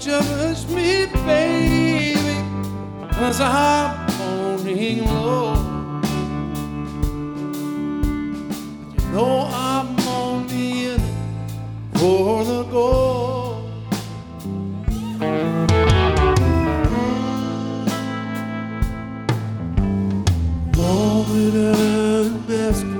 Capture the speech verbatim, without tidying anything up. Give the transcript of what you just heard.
Won't you push me, baby, 'cause I'm morning low. You know